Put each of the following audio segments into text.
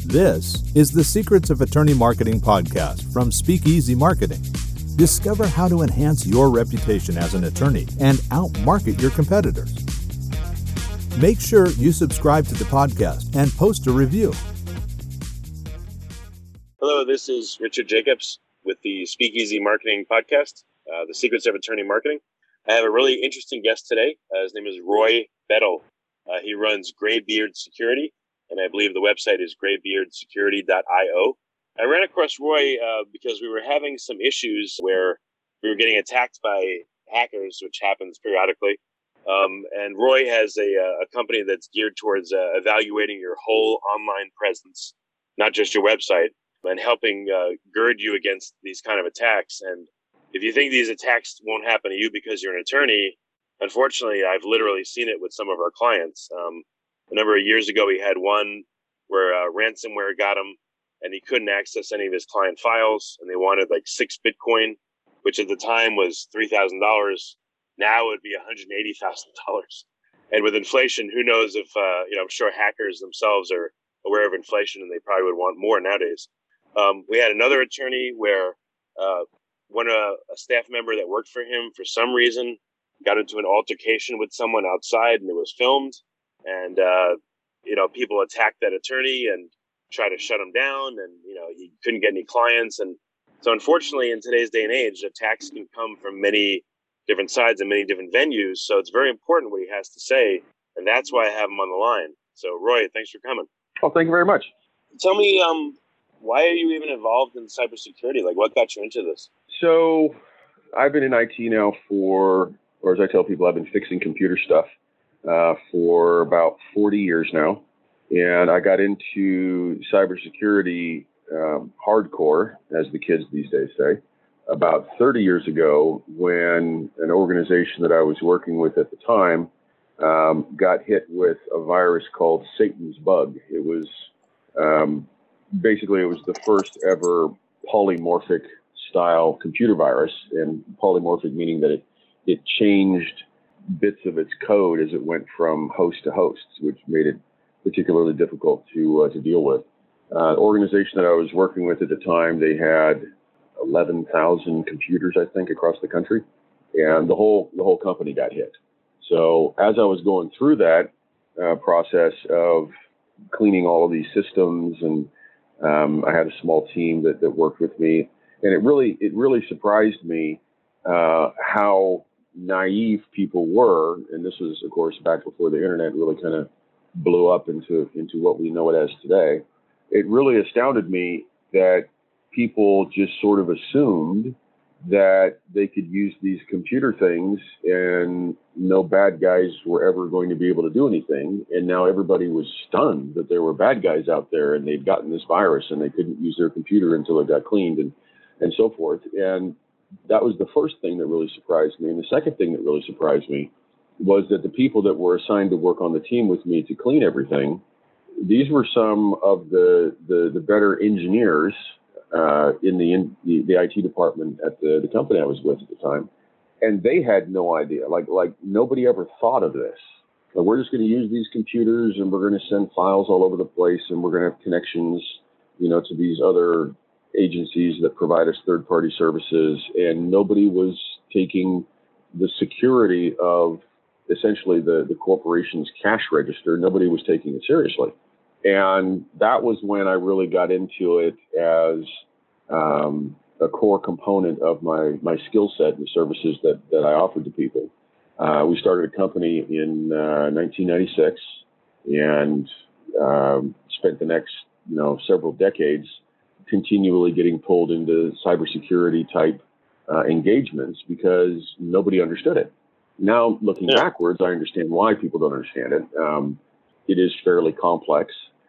This is the Secrets of Attorney Marketing podcast from Speakeasy Marketing. Discover how to enhance your reputation as an attorney and outmarket your competitors. Make sure you subscribe to the podcast and post a review. Hello, this is Richard Jacobs with the Speakeasy Marketing podcast, the Secrets of Attorney Marketing. I have a really interesting guest today. His name is Roy Bettel. He runs Graybeard Security, and I believe the website is graybeardsecurity.io. I ran across Roy because we were having some issues where we were getting attacked by hackers, which happens periodically. And Roy has a company that's geared towards evaluating your whole online presence, not just your website, and helping gird you against these kind of attacks. And if you think these attacks won't happen to you because you're an attorney, unfortunately, I've literally seen it with some of our clients. A number of years ago, we had one where ransomware got him, and he couldn't access any of his client files, and they wanted like 6 Bitcoin, which at the time was $3,000. Now it would be $180,000. And with inflation, who knows if, I'm sure hackers themselves are aware of inflation, and they probably would want more nowadays. We had another attorney where a staff member that worked for him, for some reason, got into an altercation with someone outside, and it was filmed. And, people attacked that attorney and tried to shut him down, and, he couldn't get any clients. And so unfortunately, in today's day and age, attacks can come from many different sides and many different venues. So it's very important what he has to say. And that's why I have him on the line. So Roy, thanks for coming. Well, thank you very much. Tell me, why are you even involved in cybersecurity? Like, what got you into this? So I've been in IT now or as I tell people, I've been fixing computer stuff for about 40 years now. And I got into cybersecurity hardcore, as the kids these days say, about 30 years ago when an organization that I was working with at the time got hit with a virus called Satan's Bug. It was basically the first ever polymorphic style computer virus, and polymorphic meaning that it changed bits of its code as it went from host to host, which made it particularly difficult to deal with. The organization that I was working with at the time, they had 11,000 computers, I think, across the country, and the whole company got hit. So as I was going through that process of cleaning all of these systems, and I had a small team that worked with me, and it really surprised me how naive people were. And this was, of course, back before the internet really kind of blew up into what we know it as today. It really astounded me that people just sort of assumed that they could use these computer things and no bad guys were ever going to be able to do anything. And now everybody was stunned that there were bad guys out there and they'd gotten this virus and they couldn't use their computer until it got cleaned and so forth. And that was the first thing that really surprised me. And the second thing that really surprised me was that the people that were assigned to work on the team with me to clean everything, these were some of the better engineers in the IT department at the company I was with at the time. And they had no idea, like nobody ever thought of this. So we're just going to use these computers and we're going to send files all over the place and we're going to have connections, to these other agencies that provide us third-party services. And nobody was taking the security of essentially the corporation's cash register. Nobody was taking it seriously. And that was when I really got into it as a core component of my skill set and the services that I offered to people. We started a company in 1996 and spent the next several decades continually getting pulled into cybersecurity type engagements because nobody understood it. Now, looking backwards, I understand why people don't understand it. It is fairly complex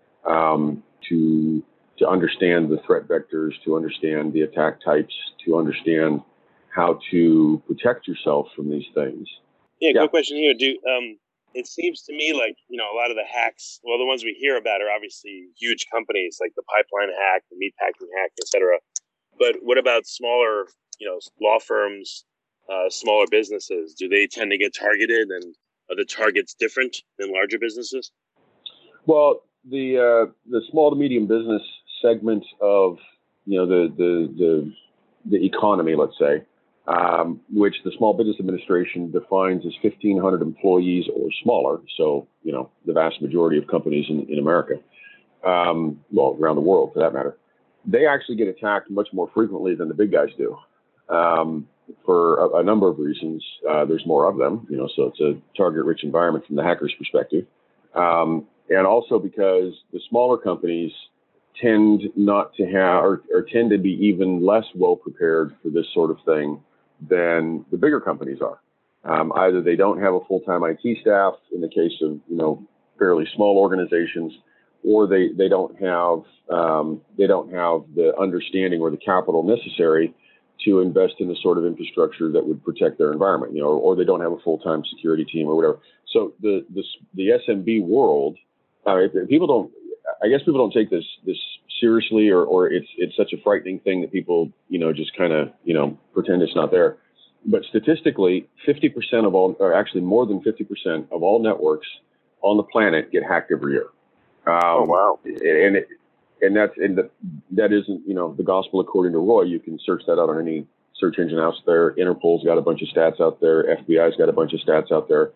to understand the threat vectors, to understand the attack types, to understand how to protect yourself from these things. Yeah, good question here. It seems to me like, a lot of the hacks, well, the ones we hear about are obviously huge companies like the pipeline hack, the meatpacking hack, et cetera. But what about smaller, law firms, smaller businesses? Do they tend to get targeted, and are the targets different than larger businesses? Well, the small to medium business segment of the economy, let's say, which the Small Business Administration defines as 1,500 employees or smaller. So the vast majority of companies in America, well, around the world for that matter, they actually get attacked much more frequently than the big guys do. For a number of reasons. There's more of them, so it's a target-rich environment from the hacker's perspective. And also because the smaller companies tend not to have, or tend to be even less well prepared for this sort of thing than the bigger companies are. Either they don't have a full-time IT staff in the case of, fairly small organizations, or they don't have the understanding or the capital necessary to invest in the sort of infrastructure that would protect their environment, or they don't have a full-time security team or whatever. So the SMB world, people don't take this seriously, or it's such a frightening thing that people, just kind of, pretend it's not there. But statistically, 50% of all, or actually more than 50% of all networks on the planet get hacked every year. Oh, wow. And that isn't, the gospel according to Roy. You can search that out on any search engine out there. Interpol's got a bunch of stats out there. FBI's got a bunch of stats out there.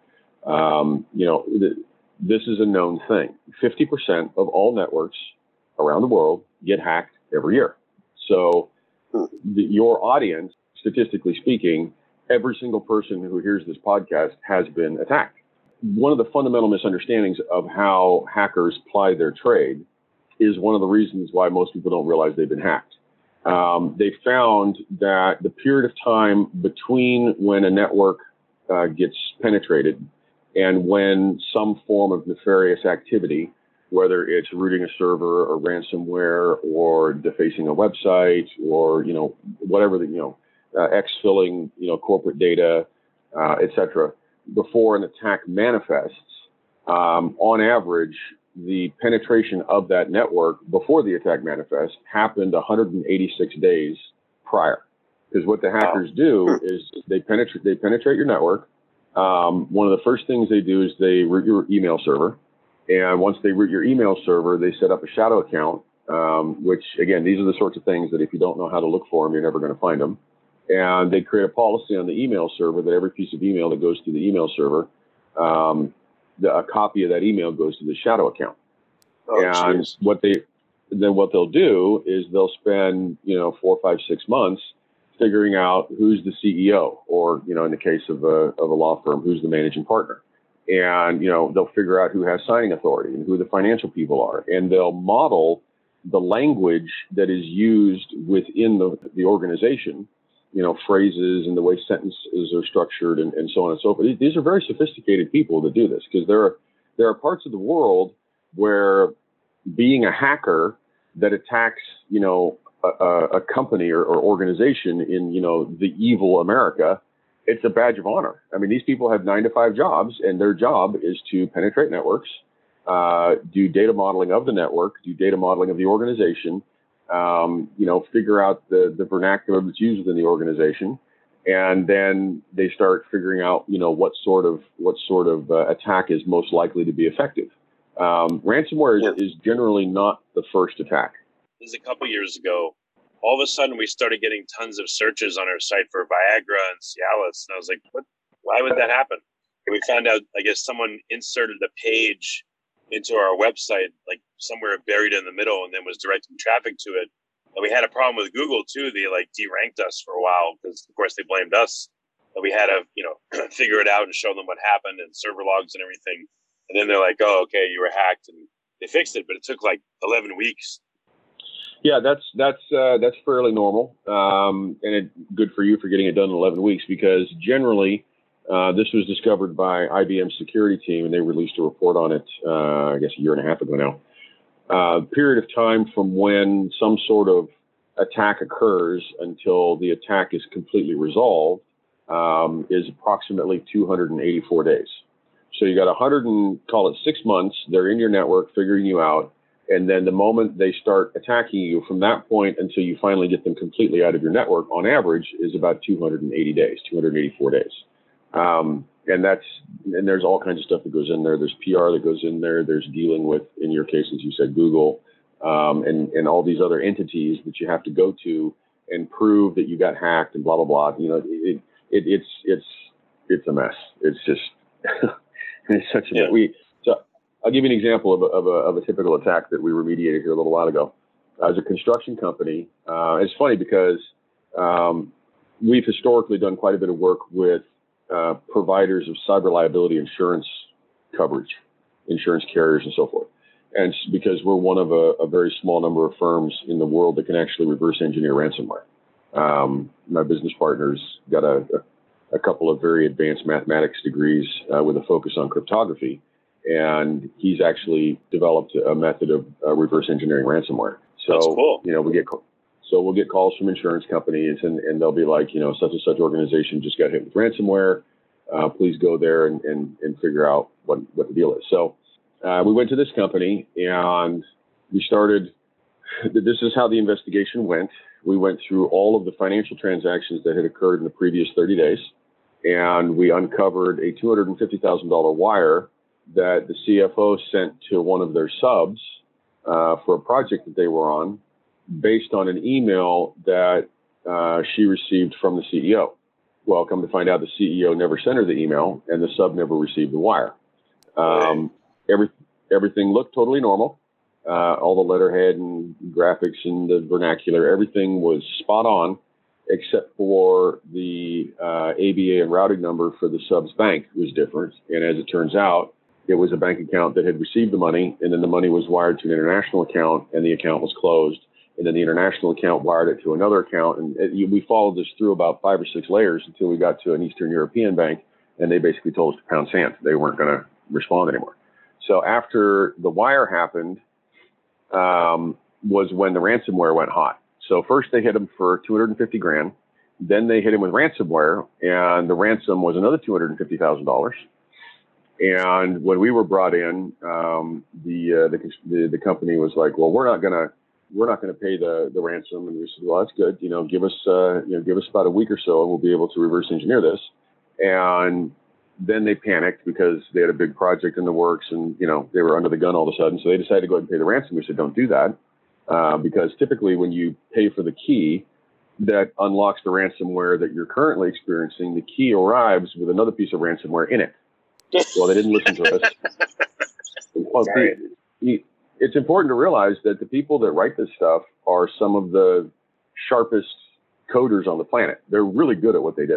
This is a known thing. 50% of all networks around the world get hacked every year. So your audience, statistically speaking, every single person who hears this podcast has been attacked. One of the fundamental misunderstandings of how hackers ply their trade is one of the reasons why most people don't realize they've been hacked. They found that the period of time between when a network gets penetrated and when some form of nefarious activity, whether it's rooting a server or ransomware or defacing a website or, whatever, exfilling, corporate data, et cetera, before an attack manifests, on average, the penetration of that network before the attack manifests happened 186 days prior. Because what the hackers do is they penetrate your network. One of the first things they do is they root your email server. And once they root your email server, they set up a shadow account, which, again, these are the sorts of things that if you don't know how to look for them, you're never going to find them. And they create a policy on the email server that every piece of email that goes to the email server, a copy of that email goes to the shadow account. And geez. what they'll do is they'll spend 4, 5, 6 months figuring out who's the CEO, or in the case of a law firm, who's the managing partner, and they'll figure out who has signing authority and who the financial people are, and they'll model the language that is used within the organization, phrases and the way sentences are structured and so on and so forth. These are very sophisticated people that do this, because there are parts of the world where being a hacker that attacks, a company or organization in, the evil America, it's a badge of honor. I mean, these people have 9-to-5 jobs, and their job is to penetrate networks, do data modeling of the network, do data modeling of the organization, figure out the vernacular that's used within the organization, and then they start figuring out, what sort of attack is most likely to be effective. Ransomware is generally not the first attack. This is a couple years ago. All of a sudden, we started getting tons of searches on our site for Viagra and Cialis, and I was like, "What? Why would that happen?" And we found out, I guess, someone inserted a page into our website, like somewhere buried in the middle, and then was directing traffic to it. And we had a problem with Google too. They deranked us for a while because, of course, they blamed us. And we had to, figure it out and show them what happened and server logs and everything. And then they're like, "Oh, okay, you were hacked," and they fixed it, but it took like 11 weeks. Yeah, that's fairly normal, and good for you for getting it done in 11 weeks, because generally this was discovered by IBM's security team, and they released a report on it, I guess a year and a half ago now. Period of time from when some sort of attack occurs until the attack is completely resolved is approximately 284 days. So you got 6 months. They're in your network, figuring you out. And then the moment they start attacking you, from that point until you finally get them completely out of your network, on average, is about 280 days, 284 days. And And there's all kinds of stuff that goes in there. There's PR that goes in there. There's dealing with, in your case, as you said, Google, and all these other entities that you have to go to and prove that you got hacked and blah, blah, blah. It's a mess. It's just, it's such a mess. So I'll give you an example of a typical attack that we remediated here a little while ago. As a construction company, it's funny because we've historically done quite a bit of work with providers of cyber liability insurance coverage, insurance carriers and so forth. And because we're one of a very small number of firms in the world that can actually reverse engineer ransomware. My business partner's got a couple of very advanced mathematics degrees with a focus on cryptography. And he's actually developed a method of reverse engineering ransomware. So, that's cool. We'll get calls from insurance companies and they'll be like, such and such organization just got hit with ransomware. Please go there and figure out what the deal is. So we went to this company and we started, this is how the investigation went. We went through all of the financial transactions that had occurred in the previous 30 days. And we uncovered a $250,000 wire that the CFO sent to one of their subs for a project that they were on, based on an email that she received from the CEO. Well, come to find out, the CEO never sent her the email, and the sub never received the wire. Everything looked totally normal. All the letterhead and graphics and the vernacular, everything was spot on, except for the ABA and routing number for the sub's bank was different. And as it turns out, it was a bank account that had received the money, and then the money was wired to an international account, and the account was closed. And then the international account wired it to another account. And we followed this through about 5 or 6 layers until we got to an Eastern European bank, and they basically told us to pound sand. They weren't going to respond anymore. So after the wire happened, was when the ransomware went hot. So first they hit him for $250,000. Then they hit him with ransomware, and the ransom was another $250,000. And when we were brought in, the company was like, well, we're not going to pay the ransom. And we said, well, that's good. Give us about a week or so and we'll be able to reverse engineer this. And then they panicked because they had a big project in the works and, they were under the gun all of a sudden. So they decided to go ahead and pay the ransom. We said, don't do that. Because typically when you pay for the key that unlocks the ransomware that you're currently experiencing, the key arrives with another piece of ransomware in it. Well, they didn't listen to us. It's important to realize that the people that write this stuff are some of the sharpest coders on the planet. They're really good at what they do.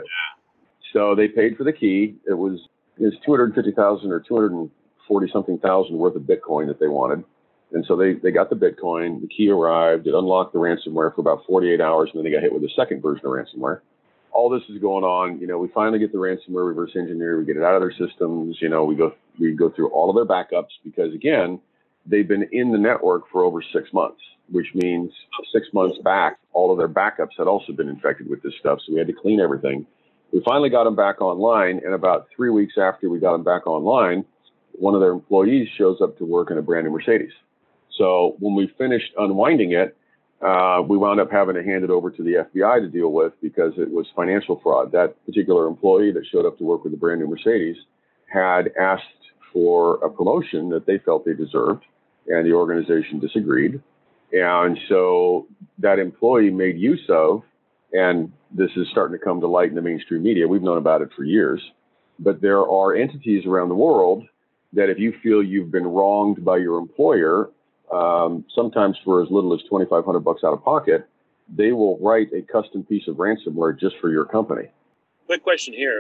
So they paid for the key. It was $250,000 or 240 something thousand worth of Bitcoin that they wanted. And so they got the Bitcoin, the key arrived, it unlocked the ransomware for about 48 hours, and then they got hit with a second version of ransomware. All this is going on. We finally get the ransomware reverse engineer. We get it out of their systems. We go through all of their backups because, again, they've been in the network for over 6 months, which means 6 months back, all of their backups had also been infected with this stuff. So we had to clean everything. We finally got them back online. And about 3 weeks after we got them back online, one of their employees shows up to work in a brand new Mercedes. So when we finished unwinding it, we wound up having to hand it over to the FBI to deal with because it was financial fraud. That particular employee that showed up to work with a brand new Mercedes had asked for a promotion that they felt they deserved, and the organization disagreed. And so that employee made use of, and this is starting to come to light in the mainstream media, we've known about it for years, but there are entities around the world that if you feel you've been wronged by your employer, sometimes for as little as $2,500 out of pocket, they will write a custom piece of ransomware just for your company. Quick question here.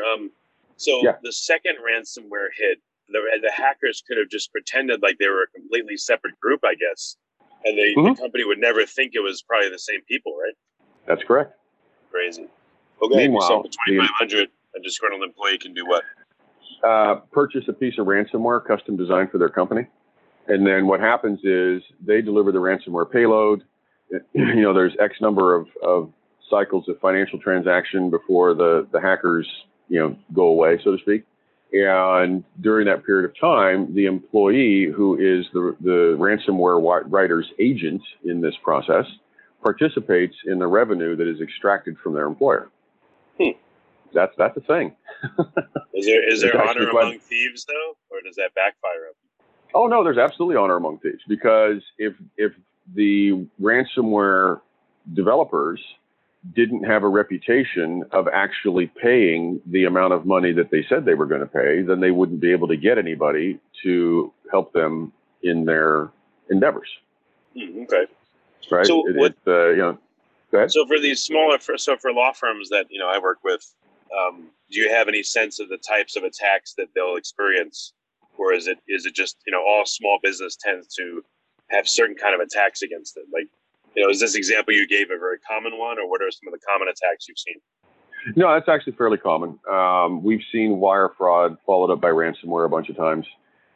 The second ransomware hit, the hackers could have just pretended like they were a completely separate group, I guess. And the company would never think it was probably the same people, right? That's correct. Crazy. Okay. Meanwhile, $2,500, a disgruntled employee can do what? Purchase a piece of ransomware custom designed for their company. And then what happens is they deliver the ransomware payload. There's X number of cycles of financial transaction before the hackers, go away, so to speak. And during that period of time, the employee who is the ransomware writer's agent in this process participates in the revenue that is extracted from their employer. That's a thing. Is there honor among thieves though, or does that backfire up? Oh no, there's absolutely honor among thieves, because if the ransomware developers didn't have a reputation of actually paying the amount of money that they said they were going to pay, then they wouldn't be able to get anybody to help them in their endeavors. Okay. Right. So go ahead. So for these smaller, for law firms that I work with, do you have any sense of the types of attacks that they'll experience, or is it just all small business tends to have certain kind of attacks against it? Like, is this example you gave a very common one, or what are some of the common attacks you've seen? No, that's actually fairly common. We've seen wire fraud followed up by ransomware a bunch of times.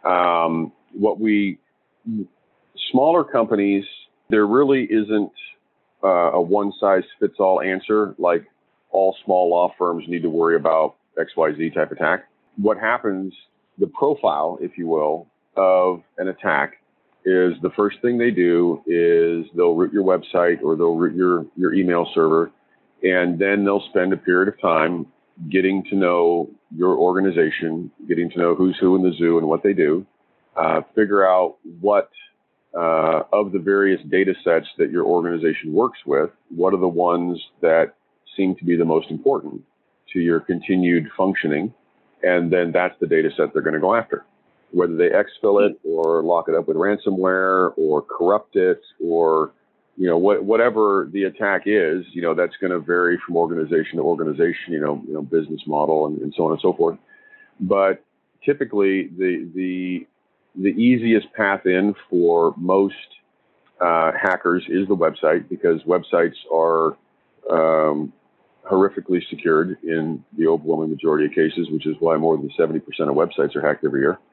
Smaller companies, there really isn't a one-size-fits-all answer, like all small law firms need to worry about XYZ type attack. What happens, the profile, if you will, of an attack is the first thing they do is they'll root your website or they'll root your email server, and then they'll spend a period of time getting to know your organization, getting to know who's who in the zoo and what they do, figure out what of the various data sets that your organization works with, what are the ones that seem to be the most important to your continued functioning, and then that's the data set they're going to go after. Whether they exfil it or lock it up with ransomware or corrupt it or whatever the attack is, that's going to vary from organization to organization, business model and so on and so forth. But typically the easiest path in for most hackers is the website, because websites are horrifically secured in the overwhelming majority of cases, which is why more than 70% of websites are hacked every year.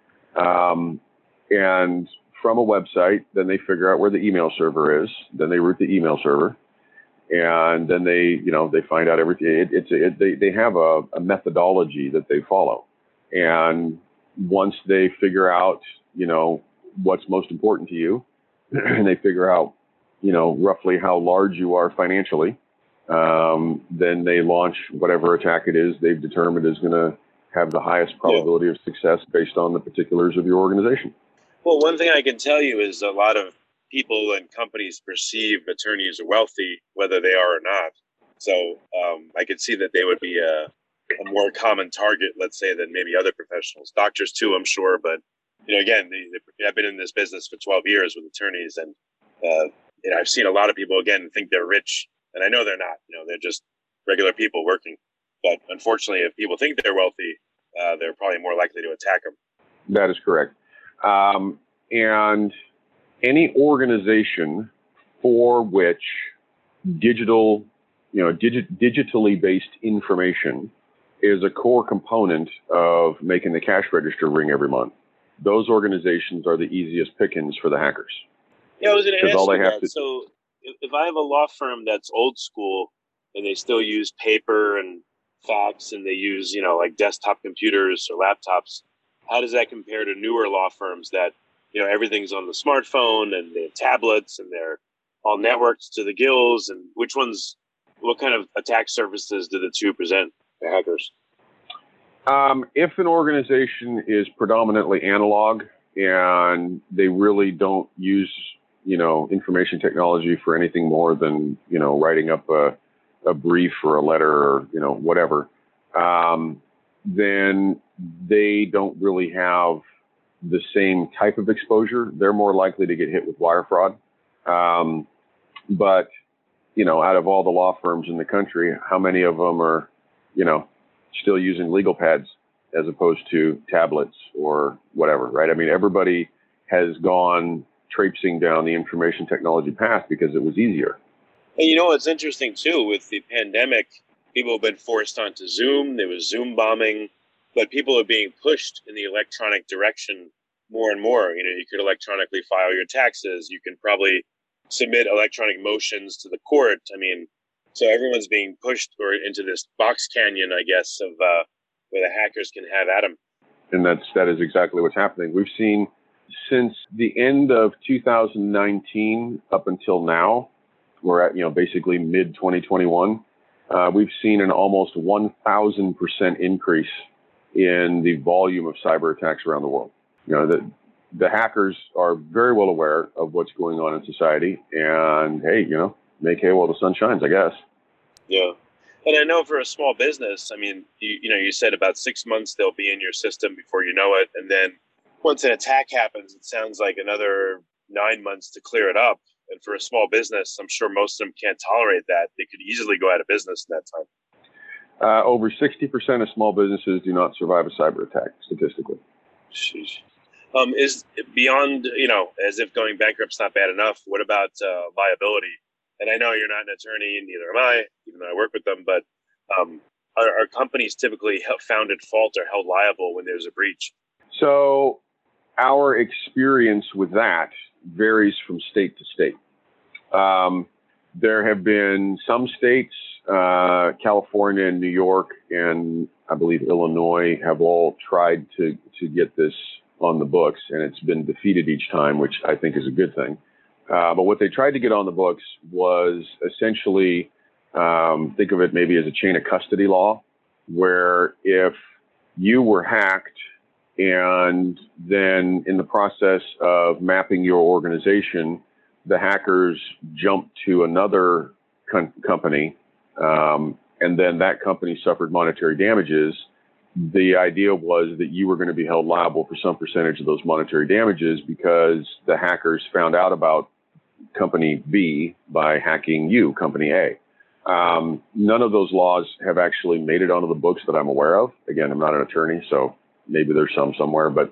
And from a website, then they figure out where the email server is. Then they root the email server, and then they find out everything. They have a methodology that they follow, and once they figure out what's most important to you, and they figure out roughly how large you are financially, then they launch whatever attack it is they've determined is going to have the highest probability of success based on the particulars of your organization. Well, one thing I can tell you is a lot of people and companies perceive attorneys are wealthy, whether they are or not. So I could see that they would be a more common target, let's say, than maybe other professionals. Doctors too, I'm sure. But, again, I've been in this business for 12 years with attorneys, and I've seen a lot of people, again, think they're rich. And I know they're not. They're just regular people working. But unfortunately, if people think they're wealthy, they're probably more likely to attack them. That is correct. And any organization for which digitally based information is a core component of making the cash register ring every month, those organizations are the easiest pickings for the hackers. Yeah, I was going to ask you that. So if I have a law firm that's old school and they still use paper and fax and they use, like desktop computers or laptops, how does that compare to newer law firms that, everything's on the smartphone and they have tablets and they're all networked to the gills? And what kind of attack surfaces do the two present to hackers? If an organization is predominantly analog and they really don't use, information technology for anything more than, writing up a brief or a letter or, whatever, then they don't really have the same type of exposure. They're more likely to get hit with wire fraud. But, out of all the law firms in the country, how many of them are, still using legal pads as opposed to tablets or whatever, right? I mean, everybody has gone traipsing down the information technology path because it was easier. And what's interesting too, with the pandemic, people have been forced onto Zoom. There was Zoom bombing, but people are being pushed in the electronic direction more and more. You could electronically file your taxes. You can probably submit electronic motions to the court. I mean, so everyone's being pushed into this box canyon, I guess, of where the hackers can have at them. And that is exactly what's happening. We've seen since the end of 2019 up until now, we're at, basically mid 2021. we've seen an almost 1,000% increase in the volume of cyber attacks around the world. The hackers are very well aware of what's going on in society, and hey, make hay while the sun shines, I guess. Yeah. And I know for a small business, I mean, you said about 6 months they'll be in your system before you know it. And then once an attack happens, it sounds like another 9 months to clear it up. And for a small business, I'm sure most of them can't tolerate that. They could easily go out of business in that time. Over 60% of small businesses do not survive a cyber attack, statistically. Sheesh. Is beyond, as if going bankrupt's not bad enough, what about liability? And I know you're not an attorney, and neither am I, even though I work with them, but are companies typically found at fault or held liable when there's a breach? So our experience with that varies from state to state. There have been some states, California and New York, and I believe Illinois, have all tried to get this on the books, and it's been defeated each time, which I think is a good thing. But what they tried to get on the books was essentially, think of it maybe as a chain of custody law, where if you were hacked and then in the process of mapping your organization, the hackers jumped to another company, and then that company suffered monetary damages, the idea was that you were going to be held liable for some percentage of those monetary damages because the hackers found out about company B by hacking you, company A. None of those laws have actually made it onto the books that I'm aware of. Again, I'm not an attorney, so maybe there's some somewhere. But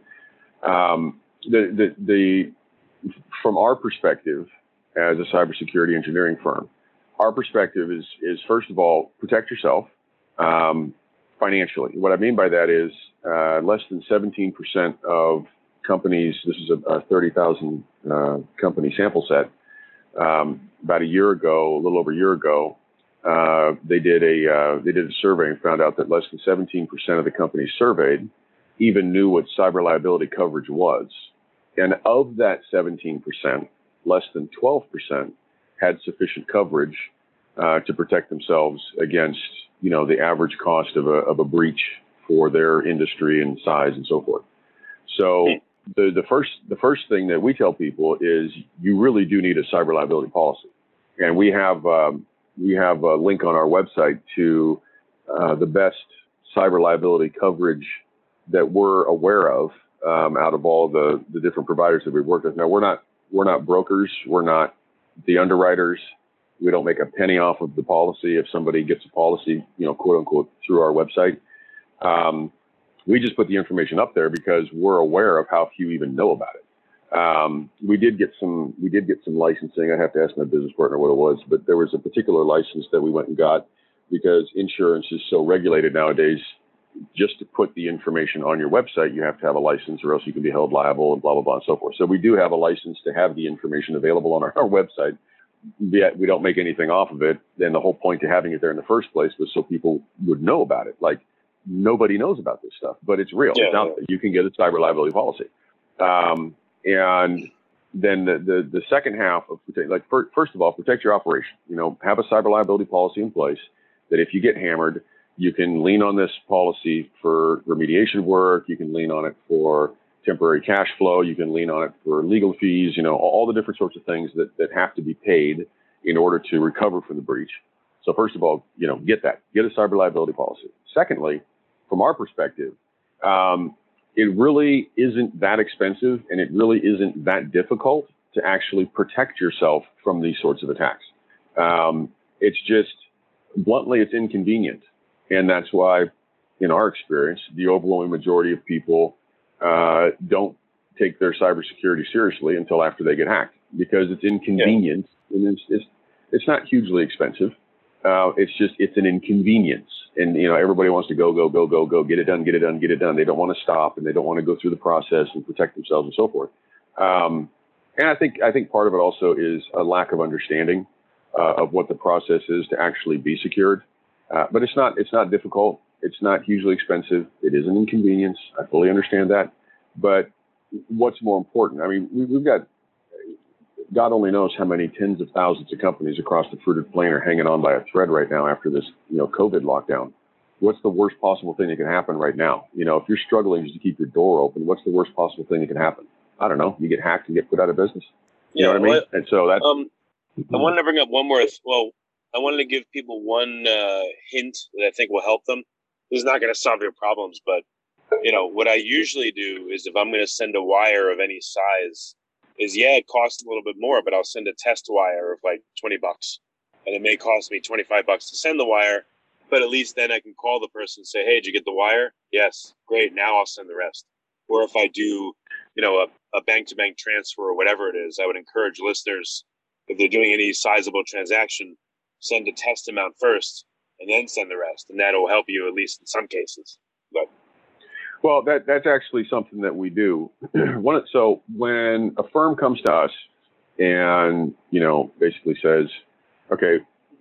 from our perspective as a cybersecurity engineering firm, our perspective is first of all, protect yourself financially. What I mean by that is less than 17% of companies, this is a 30,000 company sample set, about a year ago, a little over a year ago, they did a survey and found out that less than 17% of the companies surveyed even knew what cyber liability coverage was. And of that 17%, less than 12% had sufficient coverage to protect themselves against, the average cost of a breach for their industry and size and so forth. So the first thing that we tell people is you really do need a cyber liability policy, and we have a link on our website to the best cyber liability coverage that we're aware of out of all the different providers that we've worked with. Now we're not brokers, we're not the underwriters. We don't make a penny off of the policy if somebody gets a policy, quote unquote, through our website. We just put the information up there because we're aware of how few even know about it. We did get some licensing. I have to ask my business partner what it was, but there was a particular license that we went and got because insurance is so regulated nowadays. Just to put the information on your website, you have to have a license or else you can be held liable and blah, blah, blah, and so forth. So we do have a license to have the information available on our website, yet we don't make anything off of it. Then the whole point to having it there in the first place was so people would know about it. Like, nobody knows about this stuff, but it's real. Yeah. It's out there. You can get a cyber liability policy. And then the second half of, first of all, protect your operation. Have a cyber liability policy in place that if you get hammered, you can lean on this policy for remediation work. You can lean on it for temporary cash flow. You can lean on it for legal fees, all the different sorts of things that have to be paid in order to recover from the breach. So first of all, get a cyber liability policy. Secondly, from our perspective, it really isn't that expensive and it really isn't that difficult to actually protect yourself from these sorts of attacks. It's just, bluntly, it's inconvenient. And that's why, in our experience, the overwhelming majority of people don't take their cybersecurity seriously until after they get hacked, because it's inconvenient. Yeah. And it's not hugely expensive. It's an inconvenience. And, everybody wants to go, get it done. They don't want to stop, and they don't want to go through the process and protect themselves and so forth. And I think part of it also is a lack of understanding of what the process is to actually be secured. But it's not difficult. It's not hugely expensive. It is an inconvenience. I fully understand that. But what's more important? I mean, we've got God only knows how many tens of thousands of companies across the fruited plain are hanging on by a thread right now after this, COVID lockdown. What's the worst possible thing that can happen right now? If you're struggling just to keep your door open, what's the worst possible thing that can happen? I don't know. You get hacked and get put out of business. You know what I mean? And so that's. I wanted to bring up one more. I wanted to give people one hint that I think will help them. This is not going to solve your problems, but what I usually do is if I'm going to send a wire of any size, it costs a little bit more, but I'll send a test wire of like $20, and it may cost me $25 to send the wire. But at least then I can call the person and say, hey, did you get the wire? Yes, great. Now I'll send the rest. Or if I do, a bank-to-bank transfer or whatever it is, I would encourage listeners, if they're doing any sizable transaction, send a test amount first and then send the rest. And that'll help you at least in some cases. But well, that's actually something that we do. So when a firm comes to us and, basically says, okay,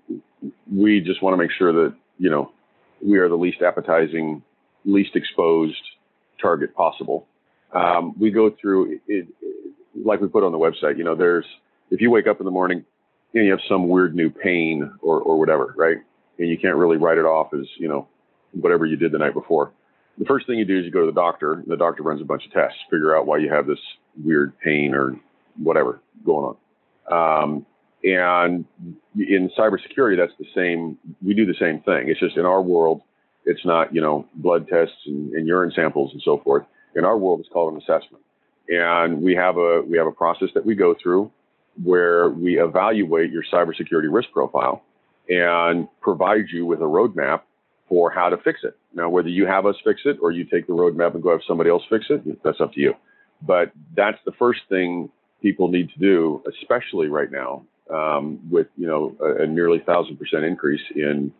we just want to make sure that, we are the least appetizing, least exposed target possible. We go through it, like we put on the website, if you wake up in the morning and you have some weird new pain or whatever, right? And you can't really write it off as, whatever you did the night before. The first thing you do is you go to the doctor, and the doctor runs a bunch of tests, figure out why you have this weird pain or whatever going on. And in cybersecurity, that's the same. We do the same thing. It's just in our world, it's not, blood tests and urine samples and so forth. In our world, it's called an assessment. And we have a process that we go through where we evaluate your cybersecurity risk profile and provide you with a roadmap for how to fix it. Now, whether you have us fix it or you take the roadmap and go have somebody else fix it, that's up to you. But that's the first thing people need to do, especially right now, with, a nearly 1,000% increase in,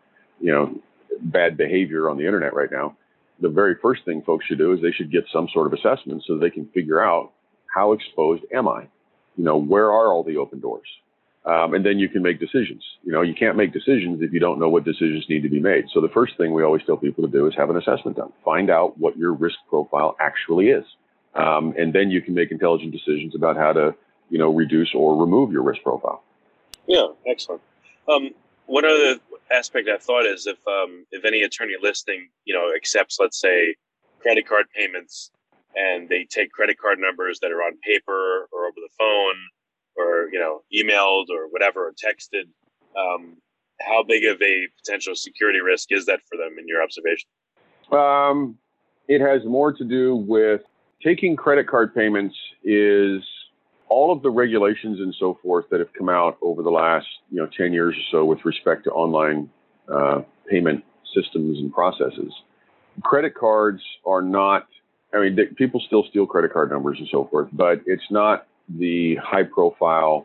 bad behavior on the internet right now. The very first thing folks should do is they should get some sort of assessment so they can figure out, how exposed am I? Where are all the open doors? And then you can make decisions. You can't make decisions if you don't know what decisions need to be made. So the first thing we always tell people to do is have an assessment done. Find out what your risk profile actually is. And then you can make intelligent decisions about how to, reduce or remove your risk profile. Yeah, excellent. One other aspect I thought is if any attorney listening, accepts, let's say, credit card payments, and they take credit card numbers that are on paper or over the phone or, emailed or whatever, or texted, how big of a potential security risk is that for them in your observation? It has more to do with taking credit card payments is all of the regulations and so forth that have come out over the last, 10 years or so with respect to online payment systems and processes. Credit cards are not, people still steal credit card numbers and so forth, but it's not the high profile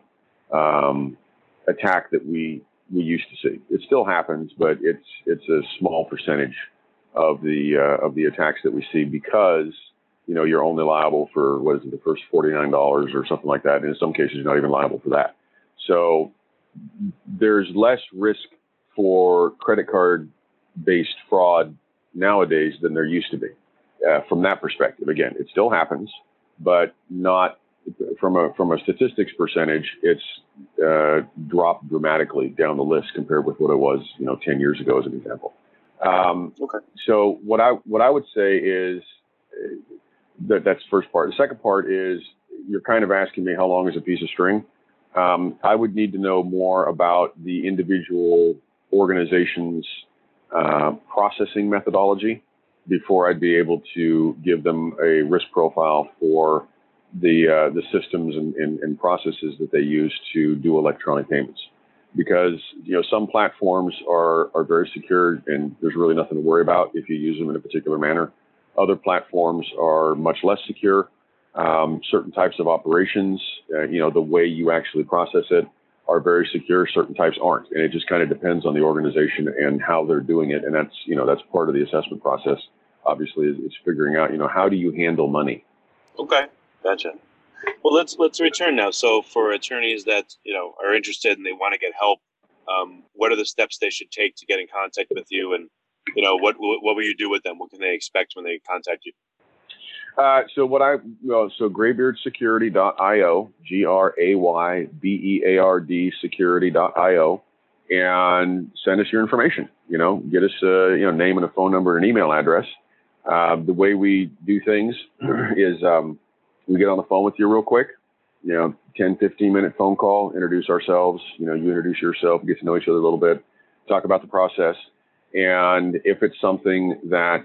attack that we used to see. It still happens, but it's a small percentage of the attacks that we see because, you're only liable for, the first $49 or something like that. And in some cases, you're not even liable for that. So there's less risk for credit card based fraud nowadays than there used to be. From that perspective, again, it still happens, but not from a statistics percentage. It's dropped dramatically down the list compared with what it was, 10 years ago, as an example. Okay. So what I would say is that's the first part. The second part is you're kind of asking me how long is a piece of string. I would need to know more about the individual organization's processing methodology before I'd be able to give them a risk profile for the systems and processes that they use to do electronic payments. Because, some platforms are very secure and there's really nothing to worry about if you use them in a particular manner. Other platforms are much less secure. Certain types of operations, the way you actually process it are very secure. Certain types aren't. And it just kind of depends on the organization and how they're doing it. And that's part of the assessment process, obviously, is figuring out, how do you handle money? Okay. Gotcha. Well, let's return now. So for attorneys that, are interested and they want to get help, what are the steps they should take to get in contact with you? And, what will you do with them? What can they expect when they contact you? So graybeardsecurity.io, GRAYBEARD security.io, and send us your information. Get us name and a phone number and email address. The way we do things is we get on the phone with you real quick, 10, 15-minute phone call, introduce ourselves, you introduce yourself, get to know each other a little bit, talk about the process. And if it's something that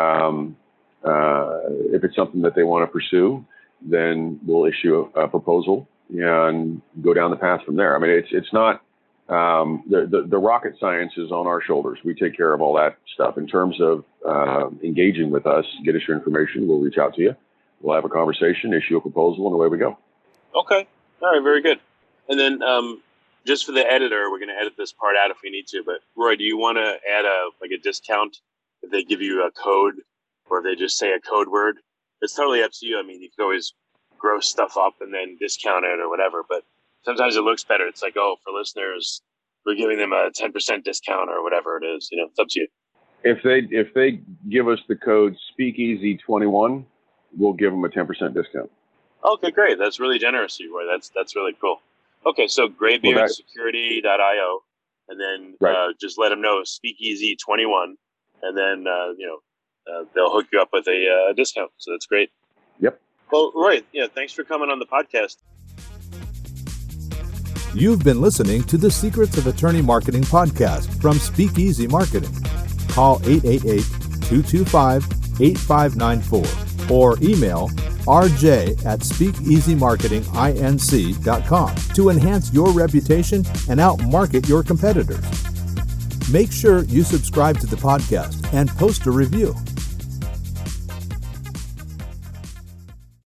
they want to pursue, then we'll issue a proposal and go down the path from there. I mean, it's not the rocket science is on our shoulders. We take care of all that stuff. In terms of engaging with us, get us your information. We'll reach out to you. We'll have a conversation, issue a proposal, and away we go. Okay. All right. Very good. And then just for the editor, we're going to edit this part out if we need to. But Roy, do you want to add a discount if they give you a code, or if they just say a code word? It's totally up to you. I mean, you can always gross stuff up and then discount it or whatever. But sometimes it looks better. It's like, for listeners, we're giving them a 10% discount or whatever it is. It's up to you. If they give us the code Speakeasy21, we'll give them a 10% discount. Okay, great. That's really generous of you, Roy. That's really cool. Okay, so graybeardsecurity.io, and then just let them know Speakeasy21, and then they'll hook you up with a discount. So that's great. Yep. Well, Roy, thanks for coming on the podcast. You've been listening to the Secrets of Attorney Marketing podcast from Speakeasy Marketing. Call 888-225-8594 or email rj@speakeasymarketinginc.com to enhance your reputation and outmarket your competitors. Make sure you subscribe to the podcast and post a review.